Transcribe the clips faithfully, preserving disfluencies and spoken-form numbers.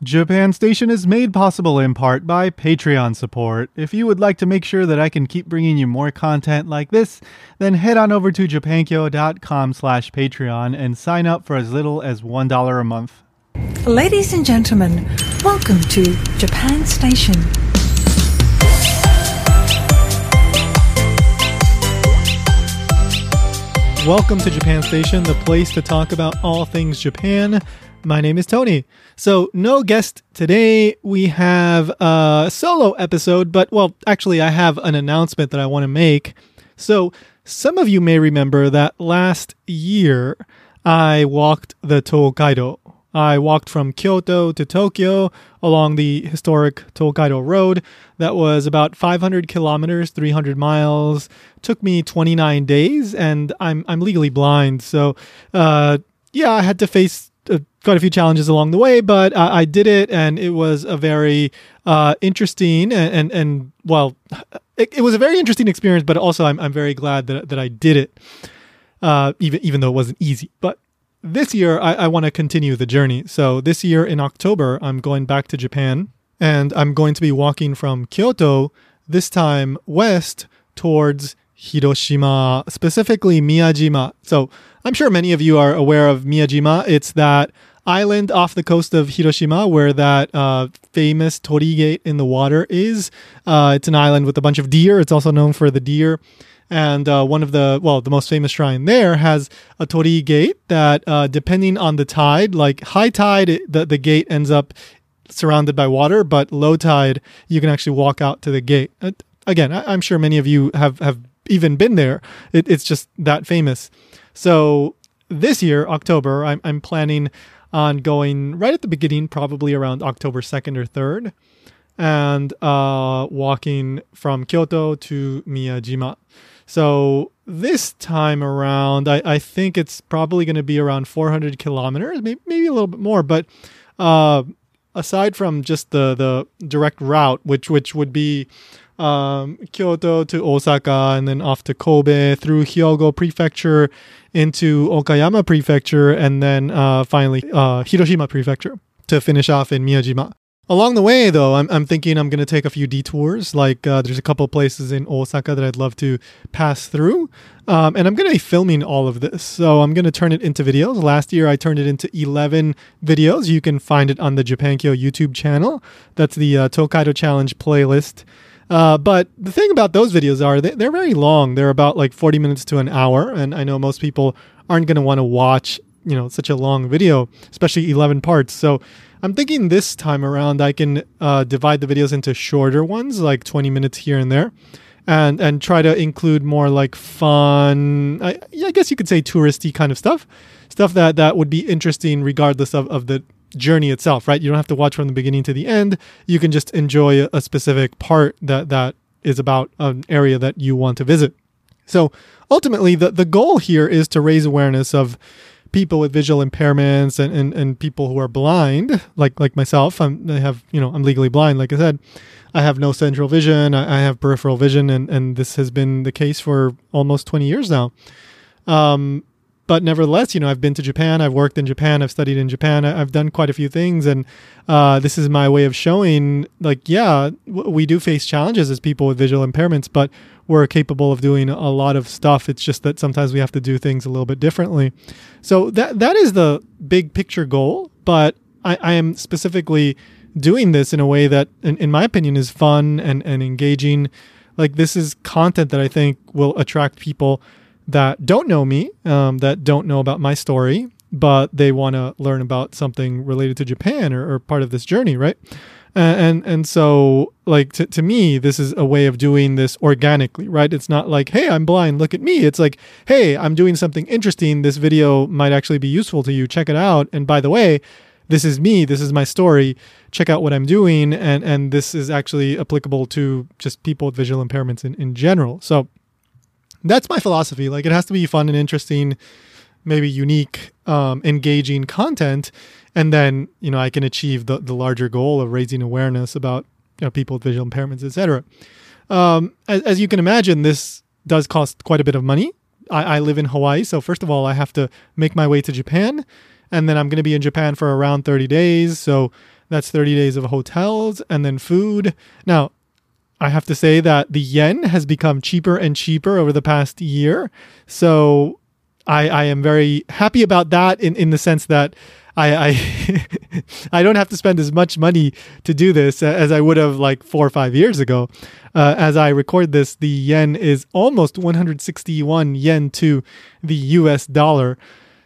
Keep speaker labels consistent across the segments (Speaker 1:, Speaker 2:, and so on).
Speaker 1: Japan Station is made possible in part by Patreon support. If you would like to make sure that I can keep bringing you more content like this, then head on over to japankyo.com slash Patreon and sign up for as little as one dollar a month.
Speaker 2: Ladies and gentlemen, welcome to Japan Station.
Speaker 3: Welcome to Japan Station, the place to talk about all things Japan. My name is Tony. So no guest today. We have a solo episode, but well, actually I have an announcement that I want to make. So some of you may remember that last year I walked the Tokaido. I walked from Kyoto to Tokyo along the historic Tokaido Road. That was about five hundred kilometers, three hundred miles. Took me twenty-nine days, and I'm I'm legally blind. So, uh, yeah, I had to face uh, quite a few challenges along the way, but uh, I did it, and it was a very uh, interesting and, and, and well, it, it was a very interesting experience, but also I'm I'm very glad that, that I did it, uh, even, even though it wasn't easy. But this year, I, I want to continue the journey. So this year in October, I'm going back to Japan, and I'm going to be walking from Kyoto, this time west, towards Hiroshima, specifically Miyajima. So I'm sure many of you are aware of Miyajima. It's that island off the coast of Hiroshima where that uh, famous Torii Gate in the water is. Uh, it's an island with a bunch of deer. It's also known for the deer. And uh, one of the, well, the most famous shrine there has a Torii Gate that, uh, depending on the tide, like high tide, it, the, the gate ends up surrounded by water, but low tide, you can actually walk out to the gate. Uh, again, I, I'm sure many of you have, have even been there. It, it's just that famous. So this year, October, I'm, I'm planning on going right at the beginning, probably around October second or third, and uh, walking from Kyoto to Miyajima. So this time around, I, I think it's probably going to be around four hundred kilometers, maybe, maybe a little bit more. But uh, aside from just the, the direct route, which which would be um, Kyoto to Osaka and then off to Kobe through Hyogo Prefecture into Okayama Prefecture and then uh, finally uh, Hiroshima Prefecture to finish off in Miyajima. Along the way, though, I'm I'm thinking I'm going to take a few detours. Like uh, there's a couple of places in Osaka that I'd love to pass through. Um, and I'm going to be filming all of this. So I'm going to turn it into videos. Last year, I turned it into eleven videos. You can find it on the Japankyo YouTube channel. That's the uh, Tokaido Challenge playlist. Uh, but the thing about those videos are they, they're very long. They're about like forty minutes to an hour. And I know most people aren't going to want to watch, you know, such a long video, especially eleven parts. So I'm thinking this time around I can uh, divide the videos into shorter ones, like twenty minutes here and there, and and try to include more like fun, I, I guess you could say touristy kind of stuff, stuff that, that would be interesting regardless of, of the journey itself, right? You don't have to watch from the beginning to the end. You can just enjoy a, a specific part that, that is about an area that you want to visit. So ultimately, the, the goal here is to raise awareness of people with visual impairments and, and, and people who are blind, like like myself. I'm, I have, you know, I'm legally blind. Like I said, I have no central vision. I, I have peripheral vision, and, and this has been the case for almost twenty years now. Um, but nevertheless, you know, I've been to Japan. I've worked in Japan. I've studied in Japan. I, I've done quite a few things, and uh, this is my way of showing, like, yeah, w- we do face challenges as people with visual impairments, but we're capable of doing a lot of stuff. It's just that sometimes we have to do things a little bit differently. So that that is the big picture goal. But I, I am specifically doing this in a way that, in, in my opinion, is fun and, and engaging. Like, this is content that I think will attract people that don't know me, um, that don't know about my story, but they want to learn about something related to Japan or, or part of this journey, right? And and so, like, to, to me, this is a way of doing this organically, right? It's not like, hey, I'm blind, look at me. It's like, hey, I'm doing something interesting. This video might actually be useful to you. Check it out. And by the way, this is me. This is my story. Check out what I'm doing. And, and this is actually applicable to just people with visual impairments in, in general. So that's my philosophy. Like, it has to be fun and interesting, maybe unique, um, engaging content. And then, you know, I can achieve the, the larger goal of raising awareness about, you know, people with visual impairments, et cetera. Um, as, as you can imagine, this does cost quite a bit of money. I, I live in Hawaii. So first of all, I have to make my way to Japan. And then I'm going to be in Japan for around thirty days. So That's thirty days of hotels and then food. Now, I have to say that the yen has become cheaper and cheaper over the past year. So I, I am very happy about that in, in the sense that I I, I don't have to spend as much money to do this as I would have like four or five years ago. Uh, as I record this, the yen is almost one hundred sixty-one yen to the U S dollar.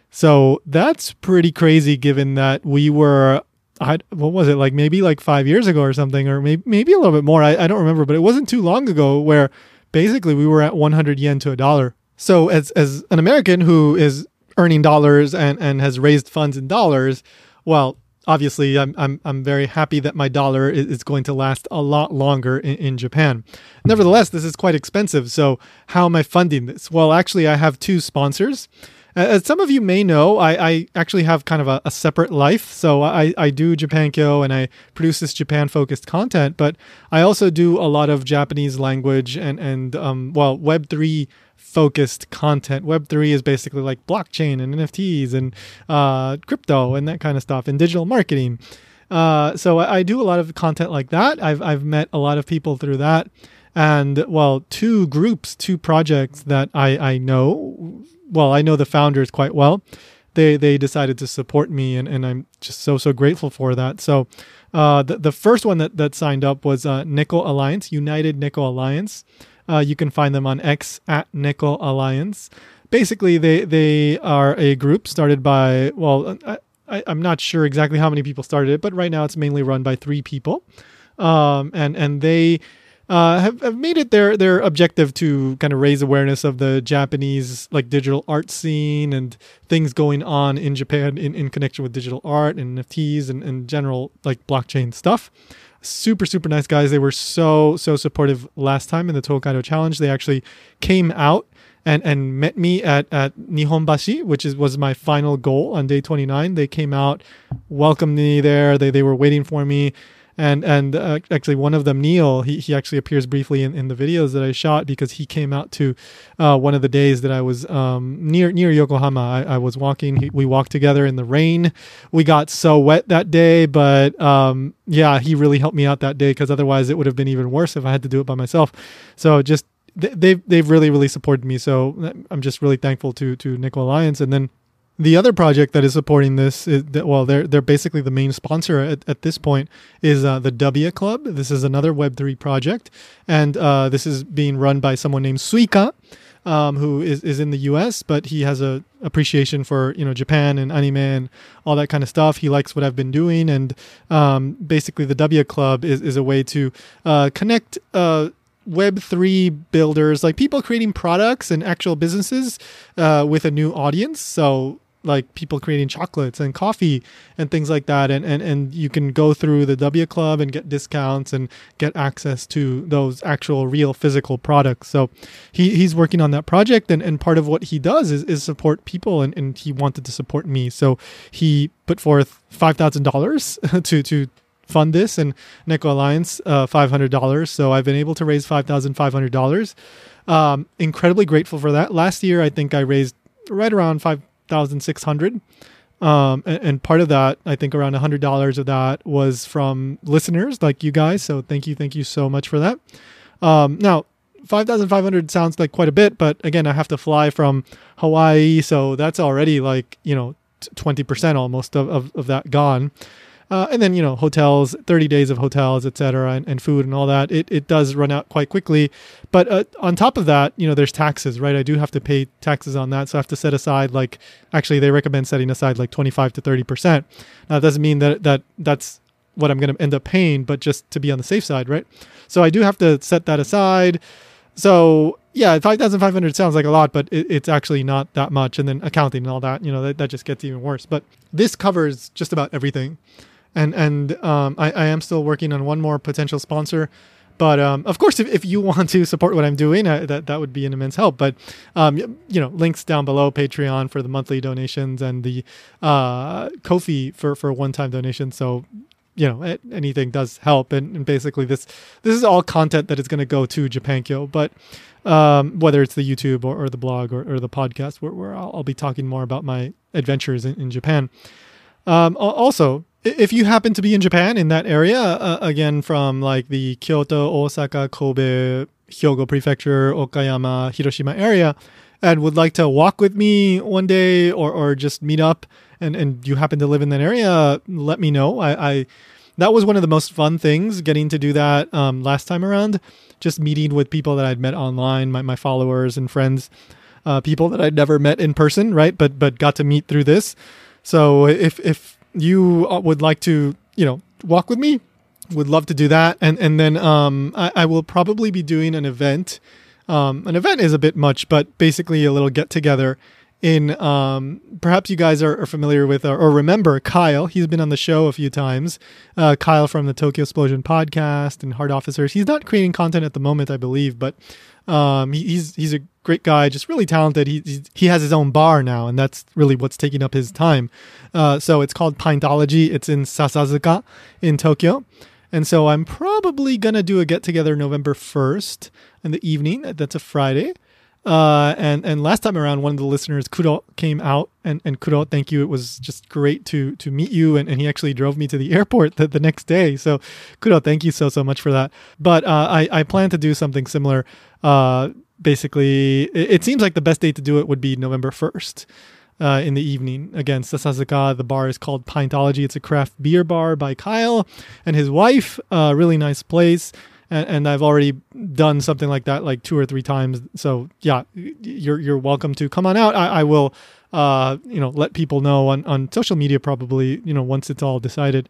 Speaker 3: So that's pretty crazy given that we were, I, what was it, like maybe like five years ago or something, or maybe, maybe a little bit more. I, I don't remember, but it wasn't too long ago where basically we were at one hundred yen to a dollar. So as as an American who is earning dollars and, and has raised funds in dollars, well, obviously I'm I'm I'm very happy that my dollar is, is going to last a lot longer in, in Japan. Nevertheless, this is quite expensive. So how am I funding this? Well, actually, I have two sponsors. As some of you may know, I, I actually have kind of a, a separate life. So I, I do Japankyo and I produce this Japan-focused content, but I also do a lot of Japanese language and, and um, well, Web three focused content. Web three is basically like blockchain and N F Ts and uh, crypto and that kind of stuff and digital marketing. Uh, so I, I do a lot of content like that. I've I've met a lot of people through that. And well, two groups, two projects that I, I know, well, I know the founders quite well. They they decided to support me, and, and I'm just so, so grateful for that. So uh, the, the first one that, that signed up was uh, Nickel Alliance, United Nickel Alliance. Uh, you can find them on X at Nickel Alliance. Basically, they, they are a group started by, well, I, I, I'm not sure exactly how many people started it, but right now it's mainly run by three people. Um, and, and they... Uh, have, have made it their their objective to kind of raise awareness of the Japanese like digital art scene and things going on in Japan in, in connection with digital art and N F Ts and, and general like blockchain stuff. Super, super nice guys. They were so, so supportive last time in the Tokaido Challenge. They actually came out and, and met me at, at Nihonbashi, which is was my final goal on day twenty-nine. They came out, welcomed me there. They they were waiting for me. And and uh, actually, one of them, Neil, he, he actually appears briefly in, in the videos that I shot because he came out to uh, one of the days that I was um, near near Yokohama. I, I was walking. He, we walked together in the rain. We got so wet that day, but um, yeah, he really helped me out that day because otherwise it would have been even worse if I had to do it by myself. So just they, they've they've really really supported me. So I'm just really thankful to to Nickel Alliance. And then the other project that is supporting this, is that, well, they're they're basically the main sponsor at, at this point, is uh, the W Club. This is another Web three project, and uh, this is being run by someone named Suika, um, who is, is in the U S, but he has a appreciation for you know Japan and anime and all that kind of stuff. He likes what I've been doing, and um, basically the W Club is, is a way to uh, connect uh, Web three builders, like people creating products and actual businesses uh, with a new audience. So like people creating chocolates and coffee and things like that. And, and, and you can go through the W Club and get discounts and get access to those actual real physical products. So he, he's working on that project. And, and part of what he does is, is support people. And, and he wanted to support me. So he put forth five thousand dollars to, to fund this, and Nickel Alliance uh, five hundred dollars. So I've been able to raise five thousand five hundred dollars. Um, incredibly grateful for that. Last year, I think I raised right around five thousand six hundred dollars. Um, and, and part of that, I think around one hundred dollars of that was from listeners like you guys. So thank you. Thank you so much for that. Um, now, five thousand five hundred sounds like quite a bit, but again, I have to fly from Hawaii. So that's already like, you know, twenty percent almost of, of, of that gone. Uh, and then, you know, hotels, thirty days of hotels, et cetera, and, and food and all that. It it does run out quite quickly. But uh, on top of that, you know, there's taxes, right? I do have to pay taxes on that. So I have to set aside like, actually, they recommend setting aside like twenty-five to thirty percent. Now, that doesn't mean that, that that's what I'm going to end up paying, but just to be on the safe side, right? So I do have to set that aside. So yeah, five thousand five hundred sounds like a lot, but it, it's actually not that much. And then accounting and all that, you know, that, that just gets even worse. But this covers just about everything. And and um, I, I am still working on one more potential sponsor. But um, of course, if, if you want to support what I'm doing, uh, that, that would be an immense help. But, um, you know, links down below, Patreon for the monthly donations and the uh, Ko-fi for, for one-time donations. So, you know, anything does help. And, and basically this this is all content that is going to go to Japankyo. But um, whether it's the YouTube or, or the blog or, or the podcast, where, where I'll, I'll be talking more about my adventures in, in Japan. Um, also, if you happen to be in Japan in that area, uh, again, from like the Kyoto, Osaka, Kobe, Hyogo Prefecture, Okayama, Hiroshima area, and would like to walk with me one day or, or just meet up and, and you happen to live in that area, let me know. I, I that was one of the most fun things, getting to do that um, last time around, just meeting with people that I'd met online, my, my followers and friends, uh, people that I'd never met in person, right? But but got to meet through this. So if if you would like to, you know, walk with me, would love to do that. And and then um, I, I will probably be doing an event. Um, an event is a bit much, but basically a little get together in, um, perhaps you guys are, are familiar with or, or remember Kyle. He's been on the show a few times. Uh, Kyle from the Tokyo Explosion podcast and Heart Officers. He's not creating content at the moment, I believe, but um, he, he's he's a great guy, just really talented. He he's, he has his own bar now, and that's really what's taking up his time. Uh, so it's called Pintology. It's in Sasazuka in Tokyo. And so I'm probably going to do a get-together November first in the evening. That's a Friday. Uh, and, and last time around, one of the listeners, Kuro, came out. And, and Kuro, thank you. It was just great to to meet you. And, and he actually drove me to the airport the, the next day. So Kuro, thank you so, so much for that. But uh, I, I plan to do something similar. Uh, basically, it, it seems like the best date to do it would be November first. Uh, in the evening. Again, Sasazuka, the bar is called Pintology. It's a craft beer bar by Kyle and his wife. A uh, really nice place. And, and I've already done something like that like two or three times. So yeah, you're you're welcome to come on out. I, I will, uh, you know, let people know on, on social media probably, you know, once it's all decided.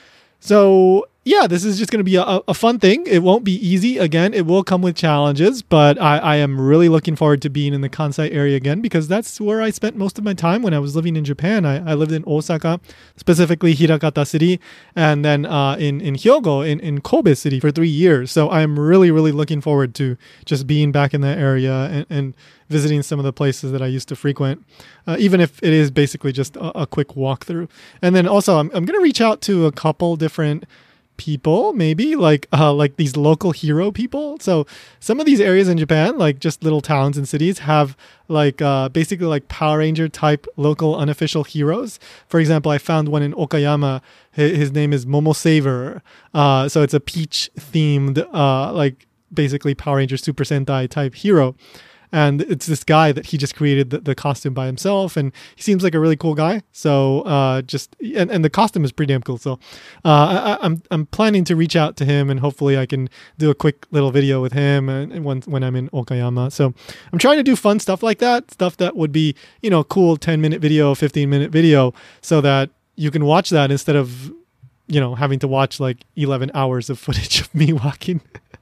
Speaker 3: So yeah, this is just going to be a, a fun thing. It won't be easy. Again, it will come with challenges, but I, I am really looking forward to being in the Kansai area again, because that's where I spent most of my time when I was living in Japan. I, I lived in Osaka, specifically Hirakata City, and then uh, in, in Hyogo, in, in Kobe City for three years. So I'm really, really looking forward to just being back in that area and, and visiting some of the places that I used to frequent, uh, even if it is basically just a, a quick walkthrough. And then also, I'm, I'm going to reach out to a couple different people, maybe like uh like these local hero people. So some of these areas in Japan, like just little towns and cities, have like uh basically like Power Ranger type local unofficial heroes. For example, I found one in Okayama. His, his name is Momo Saver. Uh so it's a peach themed uh like basically Power Ranger Super Sentai type hero. And it's this guy that he just created the, the costume by himself, and he seems like a really cool guy. So uh, just and, and the costume is pretty damn cool. So uh, I, I'm I'm planning to reach out to him, and hopefully I can do a quick little video with him and, and when when I'm in Okayama. So I'm trying to do fun stuff like that, stuff that would be, you know, cool ten minute video, fifteen minute video, so that you can watch that instead of, you know, having to watch like eleven hours of footage of me walking.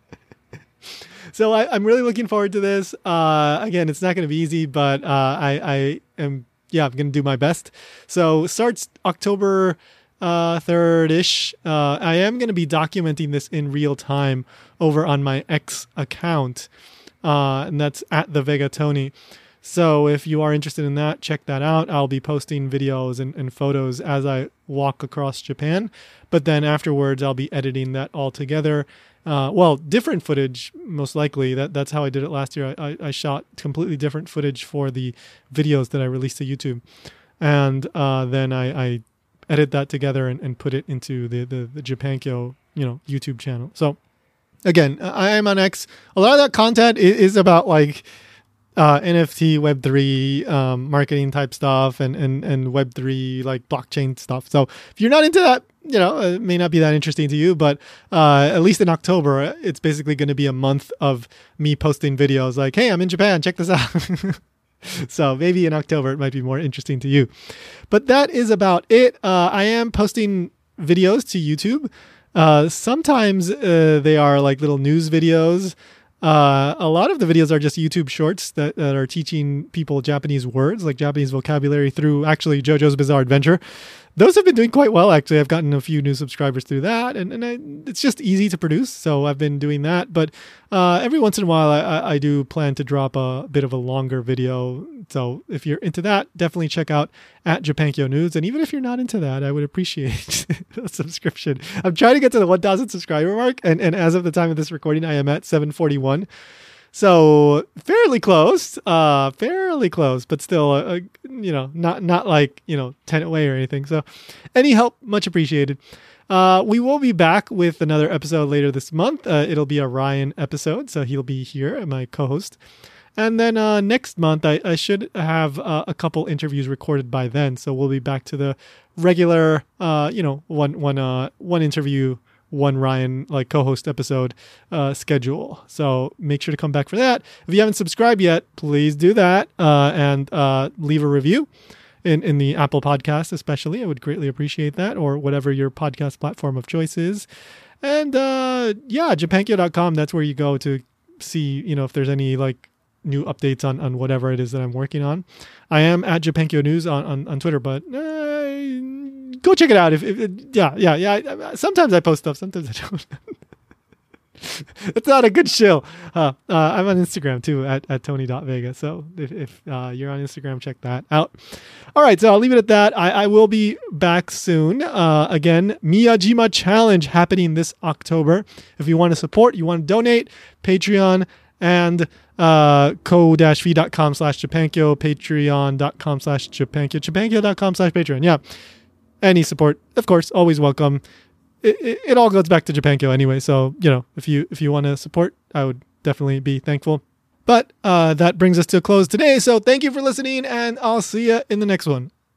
Speaker 3: So I, I'm really looking forward to this. Uh, again, it's not going to be easy, but uh, I, I am, yeah, I'm going to do my best. So starts October uh, third-ish. Uh, I am going to be documenting this in real time over on my X account, uh, and that's at the Vega Tony. So if you are interested in that, check that out. I'll be posting videos and, and photos as I walk across Japan, but then afterwards I'll be editing that all together. Uh, well, different footage, most likely. That That's how I did it last year. I, I, I shot completely different footage for the videos that I released to YouTube. And uh, then I, I edit that together and, and put it into the, the, the Japankyo, you know, YouTube channel. So again, I am on X. A lot of that content is, is about like uh, N F T, Web three, um, marketing type stuff, and, and, and Web three, like blockchain stuff. So if you're not into that, you know, it may not be that interesting to you, but uh, at least in October, it's basically going to be a month of me posting videos like, hey, I'm in Japan, check this out. So maybe in October, it might be more interesting to you. But that is about it. Uh, I am posting videos to YouTube. Uh, sometimes uh, they are like little news videos. Uh, a lot of the videos are just YouTube shorts that, that are teaching people Japanese words, like Japanese vocabulary through actually JoJo's Bizarre Adventure. Those have been doing quite well, actually. I've gotten a few new subscribers through that, and, and I, it's just easy to produce, so I've been doing that. But uh, every once in a while, I, I do plan to drop a bit of a longer video. So if you're into that, definitely check out at Japankyo News. And even if you're not into that, I would appreciate a subscription. I'm trying to get to the one thousand subscriber mark, and, and as of the time of this recording, I am at seven forty-one. So fairly close, uh, fairly close, but still, uh, you know, not not like, you know, Tenet Way or anything. So any help, much appreciated. Uh, we will be back with another episode later this month. Uh, it'll be a Ryan episode, so he'll be here, my co-host. And then uh, next month, I, I should have uh, a couple interviews recorded by then. So we'll be back to the regular, uh, you know, one one uh, one interview, one Ryan like co-host episode uh, schedule. So make sure to come back for that. If you haven't subscribed yet, please do that uh, and uh, leave a review in, in the Apple Podcast especially. I would greatly appreciate that, or whatever your podcast platform of choice is. And uh, yeah, Japankyo dot com, that's where you go to see, you know, if there's any like new updates on, on whatever it is that I'm working on. I am at Japankyo News on, on, on Twitter, but uh, go check it out. If, if yeah, yeah, yeah. Sometimes I post stuff, sometimes I don't. It's not a good shill. Uh, uh, I'm on Instagram too at, at tony dot vega. So if, if uh, you're on Instagram, check that out. All right, so I'll leave it at that. I, I will be back soon. Uh, again, Miyajima Challenge happening this October. If you want to support, you want to donate, Patreon and uh, ko-fi.com slash Japankyo, patreon.com slash Japankyo, japankyo.com slash Patreon. Yeah. Any support, of course, always welcome. It, it, it all goes back to Japankyo anyway. So, you know, if you, if you want to support, I would definitely be thankful. But uh, that brings us to a close today. So thank you for listening, and I'll see you in the next one.